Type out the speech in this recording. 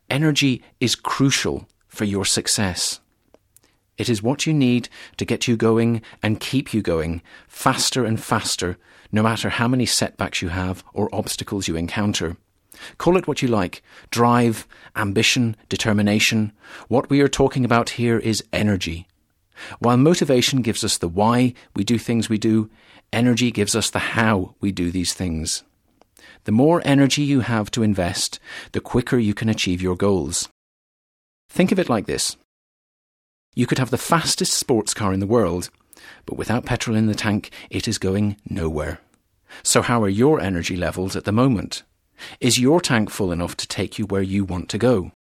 Energy is crucial for your success. It is what you need to get you going and keep you going faster and faster, no matter how many setbacks you have or obstacles you encounter. Call it what you like: drive, ambition, determination. What we are talking about here is energy. While motivation gives us the why we do things we do, energy gives us the how we do these things. The more energy you have to invest, the quicker you can achieve your goals. Think of it like this. You could have the fastest sports car in the world, but without petrol in the tank, it is going nowhere. So how are your energy levels at the moment? Is your tank full enough to take you where you want to go?